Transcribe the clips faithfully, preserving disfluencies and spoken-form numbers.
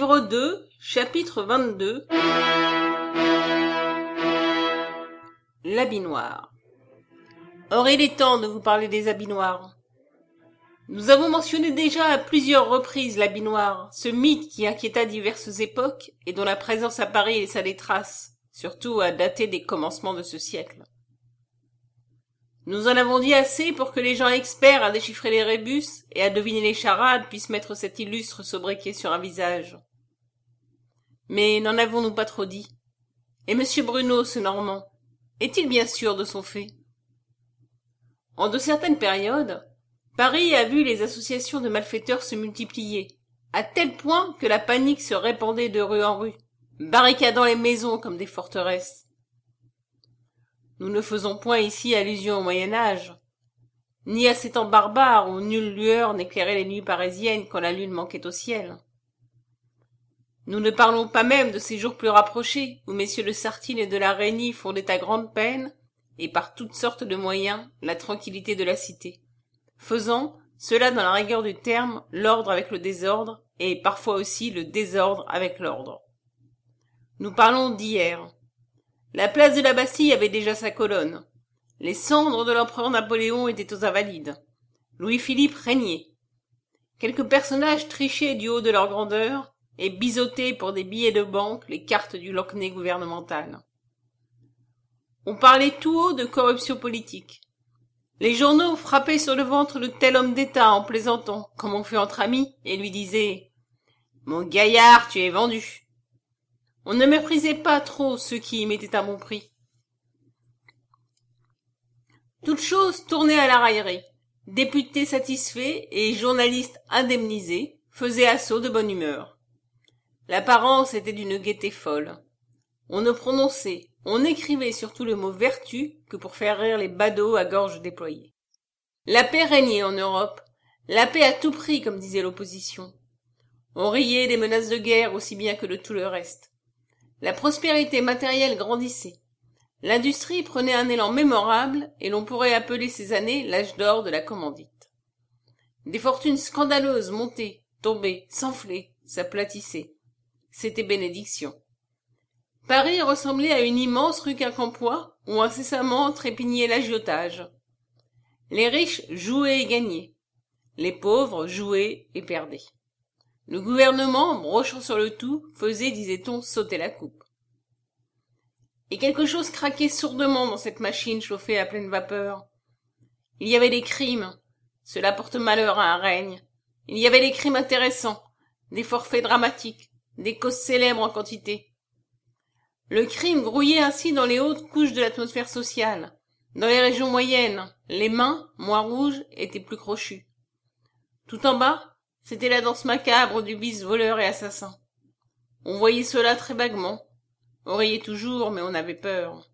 Livre deux, chapitre vingt-deux. L'habit noir. Or il est temps de vous parler des habits noirs. Nous avons mentionné déjà à plusieurs reprises l'habit noir, ce mythe qui inquiéta diverses époques et dont la présence à Paris laissa des traces, surtout à dater des commencements de ce siècle. Nous en avons dit assez pour que les gens experts à déchiffrer les rébus et à deviner les charades puissent mettre cet illustre sobriquet sur un visage. Mais n'en avons-nous pas trop dit? Et monsieur Bruno, ce Normand, est-il bien sûr de son fait? En de certaines périodes, Paris a vu les associations de malfaiteurs se multiplier, à tel point que la panique se répandait de rue en rue, barricadant les maisons comme des forteresses. Nous ne faisons point ici allusion au Moyen-Âge, ni à ces temps barbares où nulle lueur n'éclairait les nuits parisiennes quand la lune manquait au ciel. Nous ne parlons pas même de ces jours plus rapprochés où messieurs de Sartine et de la Reynie fondaient à grande peine, et par toutes sortes de moyens, la tranquillité de la cité, faisant, cela dans la rigueur du terme, l'ordre avec le désordre, et parfois aussi le désordre avec l'ordre. Nous parlons d'hier. La place de la Bastille avait déjà sa colonne. Les cendres de l'empereur Napoléon étaient aux Invalides. Louis-Philippe régnait. Quelques personnages trichaient du haut de leur grandeur et biseautaient pour des billets de banque les cartes du loquenet gouvernemental. On parlait tout haut de corruption politique. Les journaux frappaient sur le ventre de tel homme d'État en plaisantant, comme on fait entre amis, et lui disaient « Mon gaillard, tu es vendu !» On ne méprisait pas trop ceux qui y mettaient un bon prix. Toute chose tournait à la raillerie. Députés satisfaits et journalistes indemnisés faisaient assaut de bonne humeur. L'apparence était d'une gaieté folle. On ne prononçait, on écrivait surtout le mot vertu que pour faire rire les badauds à gorge déployée. La paix régnait en Europe, la paix à tout prix, comme disait l'opposition. On riait des menaces de guerre aussi bien que de tout le reste. La prospérité matérielle grandissait. L'industrie prenait un élan mémorable et l'on pourrait appeler ces années l'âge d'or de la commandite. Des fortunes scandaleuses montaient, tombaient, s'enflaient, s'aplatissaient. C'était bénédiction. Paris ressemblait à une immense rue Quincampoix où incessamment trépignait l'agiotage. Les riches jouaient et gagnaient. Les pauvres jouaient et perdaient. Le gouvernement, brochant sur le tout, faisait, disait-on, sauter la coupe. Et quelque chose craquait sourdement dans cette machine chauffée à pleine vapeur. Il y avait des crimes. Cela porte malheur à un règne. Il y avait des crimes intéressants, des forfaits dramatiques, des causes célèbres en quantité. Le crime grouillait ainsi dans les hautes couches de l'atmosphère sociale. Dans les régions moyennes, les mains, moins rouges, étaient plus crochues. Tout en bas, c'était la danse macabre du vice voleur et assassin. On voyait cela très vaguement. On riait toujours, mais on avait peur.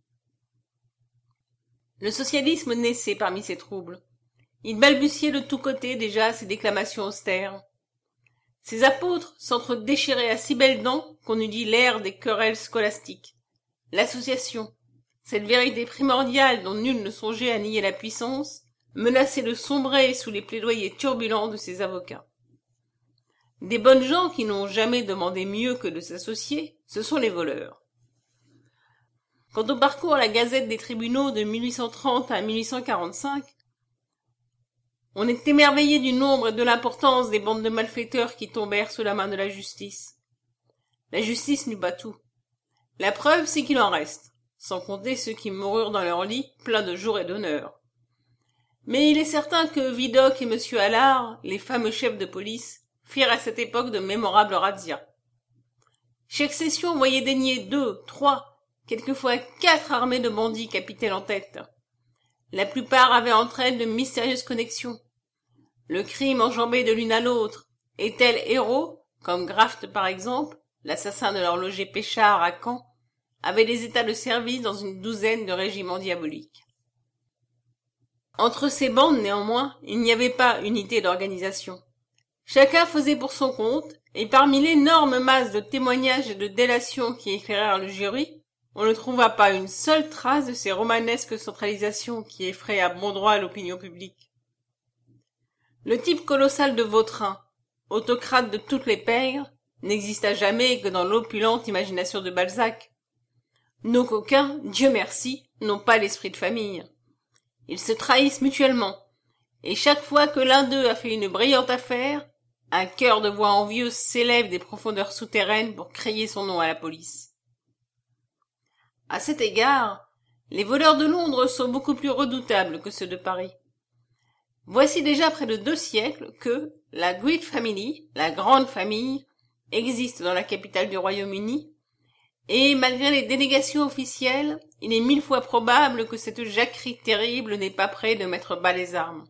Le socialisme naissait parmi ces troubles. Il balbutiait de tous côtés déjà ses déclamations austères. Ses apôtres s'entre-déchiraient à si belles dents qu'on eût dit l'ère des querelles scolastiques. L'association, cette vérité primordiale dont nul ne songeait à nier la puissance, menaçait de sombrer sous les plaidoyers turbulents de ses avocats. Des bonnes gens qui n'ont jamais demandé mieux que de s'associer, ce sont les voleurs. Quand on parcourt la gazette des tribunaux de mille huit cent trente à mille huit cent quarante-cinq, on est émerveillé du nombre et de l'importance des bandes de malfaiteurs qui tombèrent sous la main de la justice. La justice n'eut pas tout. La preuve, c'est qu'il en reste, sans compter ceux qui moururent dans leur lit, pleins de jour et d'honneur. Mais il est certain que Vidocq et monsieur Allard, les fameux chefs de police, firent à cette époque de mémorables razzias. Chaque session voyait daigner deux, trois, quelquefois quatre armées de bandits capitels en tête. La plupart avaient entre elles de mystérieuses connexions. Le crime enjambait de l'une à l'autre, et tels héros, comme Graft par exemple, l'assassin de l'horloger Péchard à Caen, avaient des états de service dans une douzaine de régiments diaboliques. Entre ces bandes, néanmoins, il n'y avait pas unité d'organisation. Chacun faisait pour son compte, et parmi l'énorme masse de témoignages et de délations qui éclairèrent le jury, on ne trouva pas une seule trace de ces romanesques centralisations qui effraient à bon droit l'opinion publique. Le type colossal de Vautrin, autocrate de toutes les pègres, n'exista jamais que dans l'opulente imagination de Balzac. Nos coquins, Dieu merci, n'ont pas l'esprit de famille. Ils se trahissent mutuellement, et chaque fois que l'un d'eux a fait une brillante affaire, un chœur de voix envieuses s'élève des profondeurs souterraines pour crier son nom à la police. À cet égard, les voleurs de Londres sont beaucoup plus redoutables que ceux de Paris. Voici déjà près de deux siècles que la Great Family, la grande famille, existe dans la capitale du Royaume-Uni, et malgré les dénégations officielles, il est mille fois probable que cette jacquerie terrible n'est pas près de mettre bas les armes.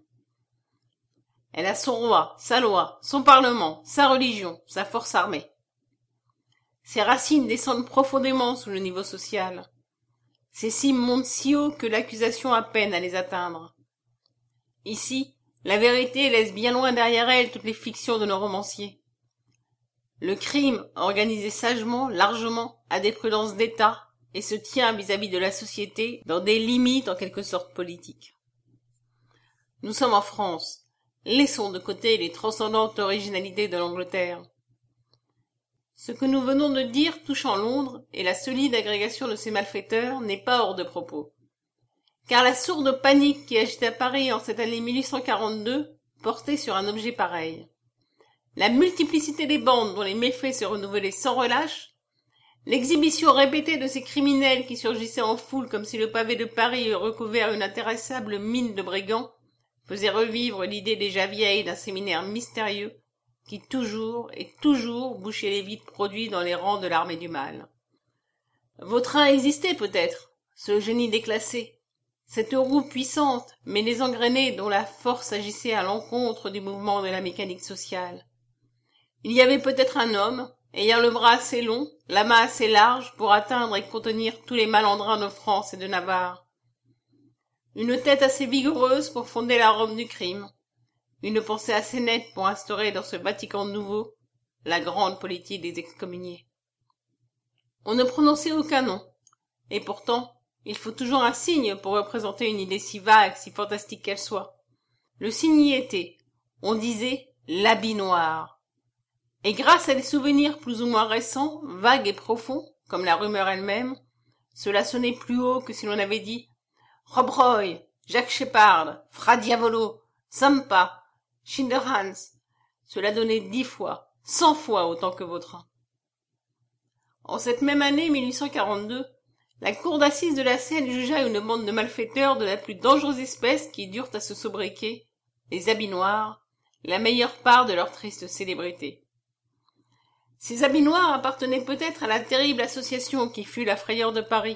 Elle a son roi, sa loi, son parlement, sa religion, sa force armée. Ses racines descendent profondément sous le niveau social. Ses cimes montent si haut que l'accusation a peine à les atteindre. Ici, la vérité laisse bien loin derrière elle toutes les fictions de nos romanciers. Le crime, organisé sagement, largement, a des prudences d'État et se tient vis-à-vis de la société dans des limites en quelque sorte politiques. Nous sommes en France. Laissons de côté les transcendantes originalités de l'Angleterre. Ce que nous venons de dire touchant Londres et la solide agrégation de ses malfaiteurs n'est pas hors de propos. Car la sourde panique qui agitait Paris en cette année mille huit cent quarante-deux portait sur un objet pareil. La multiplicité des bandes dont les méfaits se renouvelaient sans relâche, l'exhibition répétée de ces criminels qui surgissaient en foule comme si le pavé de Paris eût recouvert une intéressable mine de brigands, faisait revivre l'idée déjà vieille d'un séminaire mystérieux qui toujours et toujours bouchait les vides produits dans les rangs de l'armée du mal. Vautrin existait peut-être, ce génie déclassé, cette roue puissante mais désengrenée dont la force agissait à l'encontre du mouvement de la mécanique sociale. Il y avait peut-être un homme, ayant le bras assez long, la main assez large pour atteindre et contenir tous les malandrins de France et de Navarre. Une tête assez vigoureuse pour fonder la Rome du crime, une pensée assez nette pour instaurer dans ce Vatican nouveau la grande politique des excommuniés. On ne prononçait aucun nom, et pourtant, il faut toujours un signe pour représenter une idée si vague, si fantastique qu'elle soit. Le signe y était, on disait l'habit noir. Et grâce à des souvenirs plus ou moins récents, vagues et profonds, comme la rumeur elle-même, cela sonnait plus haut que si l'on avait dit Rob Roy, Jacques Shepard, Fra Diavolo, Sampa, Schinderhannes. Cela donnait dix fois, cent fois autant que Vautrin. En cette même année mille huit cent quarante-deux, la cour d'assises de la Seine jugea une bande de malfaiteurs de la plus dangereuse espèce qui durent à se sobriquer, les habits noirs, la meilleure part de leur triste célébrité. Ces habits noirs appartenaient peut-être à la terrible association qui fut la frayeur de Paris.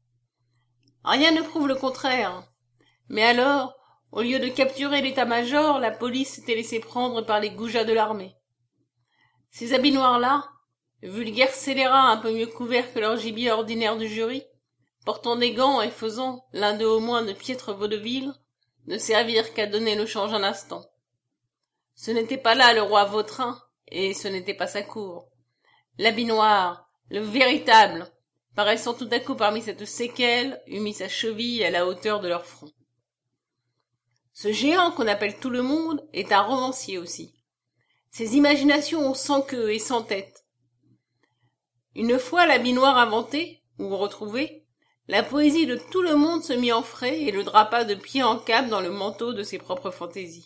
Rien ne prouve le contraire. Mais alors, au lieu de capturer l'état-major, la police s'était laissée prendre par les goujats de l'armée. Ces habits noirs-là, vulgaires scélérats un peu mieux couverts que leur gibier ordinaire du jury, portant des gants et faisant, l'un d'eux au moins, de piètres vaudevilles, ne servirent qu'à donner le change un instant. Ce n'était pas là le roi Vautrin, et ce n'était pas sa cour. L'habit noir, le véritable, paraissant tout à coup parmi cette séquelle, eût mis sa cheville à la hauteur de leur front. Ce géant qu'on appelle tout le monde est un romancier aussi. Ses imaginations ont sans queue et sans tête. Une fois l'habit noir inventé, ou retrouvé, la poésie de tout le monde se mit en frais et le drapa de pied en cap dans le manteau de ses propres fantaisies.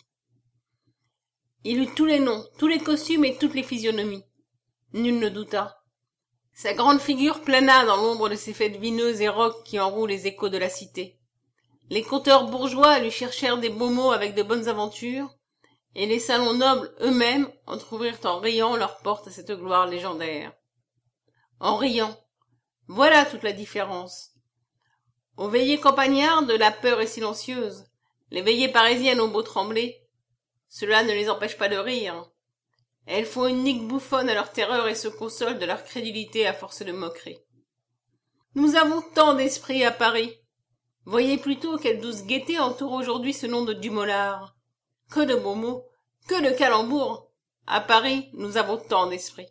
Il eut tous les noms, tous les costumes et toutes les physionomies. Nul ne douta. Sa grande figure plana dans l'ombre de ces fêtes vineuses et rauques qui enrouent les échos de la cité. Les conteurs bourgeois lui cherchèrent des beaux mots avec de bonnes aventures, et les salons nobles eux-mêmes entr'ouvrirent en riant leurs portes à cette gloire légendaire. En riant. Voilà toute la différence. Aux veillées campagnardes, la peur est silencieuse. Les veillées parisiennes ont beau trembler, cela ne les empêche pas de rire. Elles font une nique bouffonne à leur terreur et se consolent de leur crédulité à force de moquerie. Nous avons tant d'esprit à Paris. Voyez plutôt quelle douce gaieté entoure aujourd'hui ce nom de Dumollard. Que de beaux mots, que de calembours. À Paris, nous avons tant d'esprit.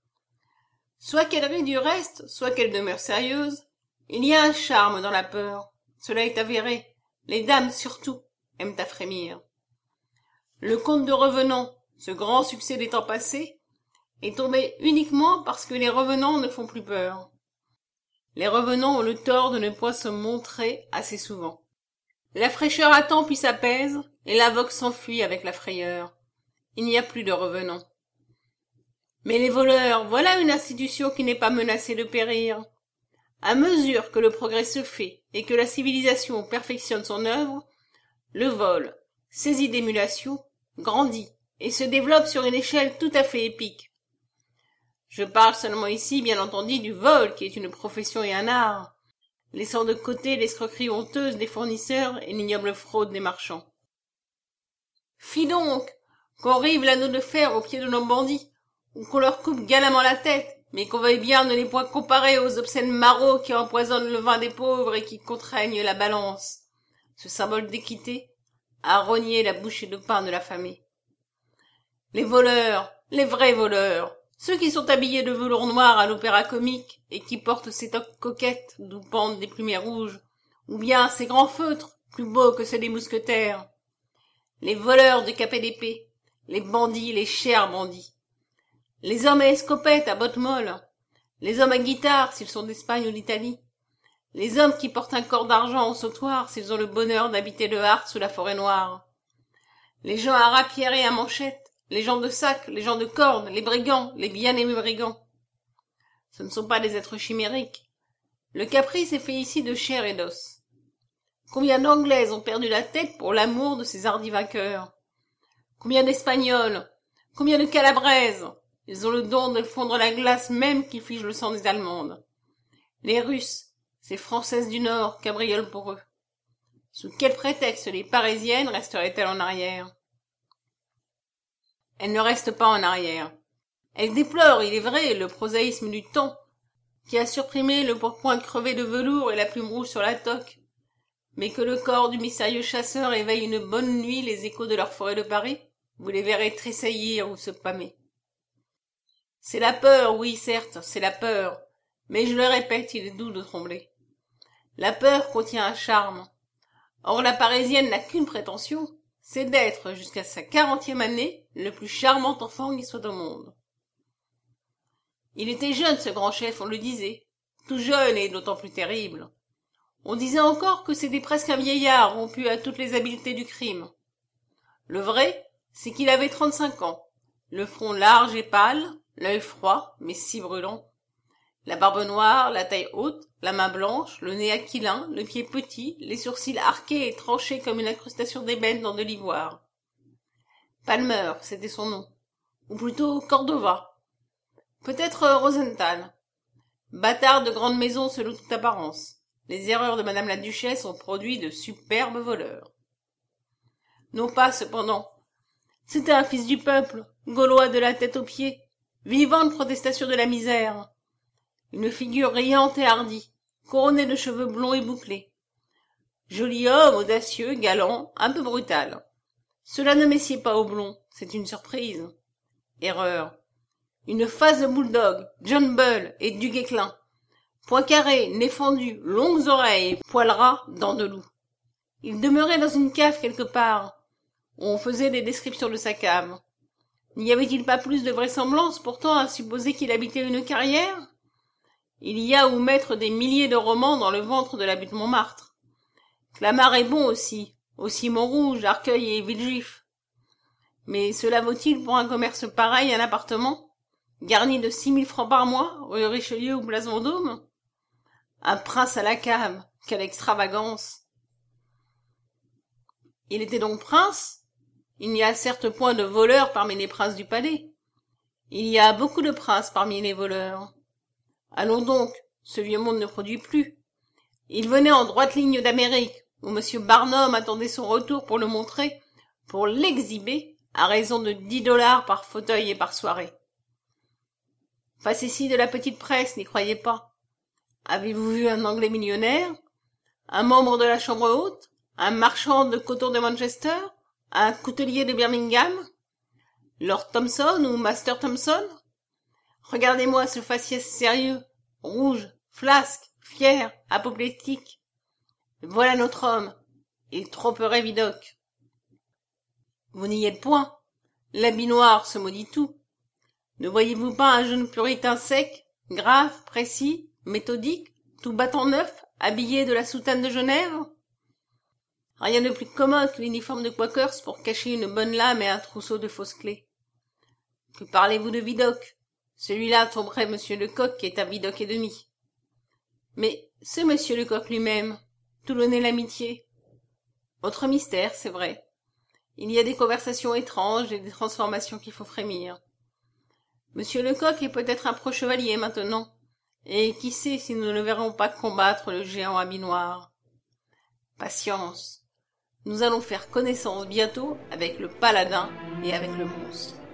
Soit qu'elle rit du reste, soit qu'elle demeure sérieuse, il y a un charme dans la peur. Cela est avéré. Les dames, surtout, aiment à frémir. Le conte de Revenant, ce grand succès des temps passés, est tombé uniquement parce que les revenants ne font plus peur. Les revenants ont le tort de ne point se montrer assez souvent. La fraîcheur attend puis s'apaise, et l'invoque s'enfuit avec la frayeur. Il n'y a plus de revenants. Mais les voleurs, voilà une institution qui n'est pas menacée de périr. À mesure que le progrès se fait et que la civilisation perfectionne son œuvre, le vol, saisi d'émulation, grandit et se développe sur une échelle tout à fait épique. Je parle seulement ici, bien entendu, du vol, qui est une profession et un art, laissant de côté l'escroquerie honteuse des fournisseurs et l'ignoble fraude des marchands. Fi donc, qu'on rive l'anneau de fer aux pieds de nos bandits, ou qu'on leur coupe galamment la tête, mais qu'on veuille bien ne les point comparer aux obscènes marauds qui empoisonnent le vin des pauvres et qui contraignent la balance, ce symbole d'équité, à rogner la bouchée de pain de l'affamé. Les voleurs, les vrais voleurs, ceux qui sont habillés de velours noir à l'opéra comique et qui portent ces toques coquettes d'où pendent des plumets rouges, ou bien ces grands feutres, plus beaux que ceux des mousquetaires. Les voleurs de cap et d'épée, les bandits, les chers bandits. Les hommes à escopettes, à bottes molles, les hommes à guitare s'ils sont d'Espagne ou d'Italie, les hommes qui portent un corps d'argent au sautoir s'ils ont le bonheur d'habiter le Hart sous la forêt noire, les gens à rapière et à manchette, les gens de sac, les gens de corde, les brigands, les bien-aimés brigands. Ce ne sont pas des êtres chimériques. Le caprice est fait ici de chair et d'os. Combien d'Anglaises ont perdu la tête pour l'amour de ces hardis vainqueurs? Combien d'Espagnols? Combien de Calabraises? Ils ont le don de fondre la glace même qui fige le sang des Allemandes. Les Russes, ces Françaises du Nord, cabriolent pour eux. Sous quel prétexte les Parisiennes resteraient-elles en arrière? Elles ne restent pas en arrière. Elles déplorent, il est vrai, le prosaïsme du temps, qui a supprimé le pourpoint crevé de velours et la plume rouge sur la toque, mais que le corps du mystérieux chasseur éveille une bonne nuit les échos de leur forêt de Paris, vous les verrez tressaillir ou se pâmer. C'est la peur, oui, certes, c'est la peur, mais je le répète, il est doux de trembler. La peur contient un charme. Or la Parisienne n'a qu'une prétention, c'est d'être, jusqu'à sa quarantième année, le plus charmant enfant qui soit au monde. Il était jeune, ce grand chef, on le disait, tout jeune et d'autant plus terrible. On disait encore que c'était presque un vieillard rompu à toutes les habiletés du crime. Le vrai, c'est qu'il avait trente-cinq ans, le front large et pâle, l'œil froid, mais si brûlant, la barbe noire, la taille haute, la main blanche, le nez aquilin, le pied petit, les sourcils arqués et tranchés comme une incrustation d'ébène dans de l'ivoire. Palmer, c'était son nom, ou plutôt Cordova, peut-être Rosenthal. Bâtard de grande maison selon toute apparence. Les erreurs de madame la duchesse ont produit de superbes voleurs. Non pas, cependant. C'était un fils du peuple, gaulois de la tête aux pieds, vivante protestation de la misère. Une figure riante et hardie, couronnée de cheveux blonds et bouclés. Joli homme, audacieux, galant, un peu brutal. Cela ne messied pas au blond, c'est une surprise. Erreur. Une face de bulldog, John Bull et du Guesclin. Poing carré, nez fendu, longues oreilles, poils ras, dents de loup. Il demeurait dans une cave quelque part. On faisait des descriptions de sa cave. N'y avait-il pas plus de vraisemblance pourtant à supposer qu'il habitait une carrière? Il y a où mettre des milliers de romans dans le ventre de la butte Montmartre. Clamart est bon aussi, aussi Montrouge, Arcueil et Villejuif. Mais cela vaut-il pour un commerce pareil un appartement, garni de six mille francs par mois, rue Richelieu ou place Vendôme? Un prince à la cave, quelle extravagance! Il était donc prince? Il n'y a certes point de voleurs parmi les princes du palais. Il y a beaucoup de princes parmi les voleurs. Allons donc, ce vieux monde ne produit plus. Il venait en droite ligne d'Amérique, où M. Barnum attendait son retour pour le montrer, pour l'exhiber, à raison de dix dollars par fauteuil et par soirée. Facétie de la petite presse, n'y croyez pas. Avez-vous vu un Anglais millionnaire? Un membre de la Chambre haute? Un marchand de coton de Manchester? Un coutelier de Birmingham? Lord Thompson ou Master Thompson? Regardez-moi ce faciès sérieux, rouge, flasque, fier, apoplectique. Voilà notre homme, il tromperait Vidocq. Vous n'y êtes point. L'habit noir se maudit tout. Ne voyez-vous pas un jeune puritain sec, grave, précis, méthodique, tout battant neuf, habillé de la soutane de Genève? Rien de plus commode que l'uniforme de Quakers pour cacher une bonne lame et un trousseau de fausses clés. Que parlez-vous de Vidocq? Celui-là tomberait monsieur Lecoq qui est un Vidocq et demi. Mais c'est monsieur Lecoq lui-même, Toulonnais l'amitié. Autre mystère, c'est vrai. Il y a des conversations étranges et des transformations qu'il faut frémir. Monsieur Lecoq est peut-être un pro-chevalier maintenant, et qui sait si nous ne le verrons pas combattre le géant habit noir. Patience. Nous allons faire connaissance bientôt avec le paladin et avec le monstre.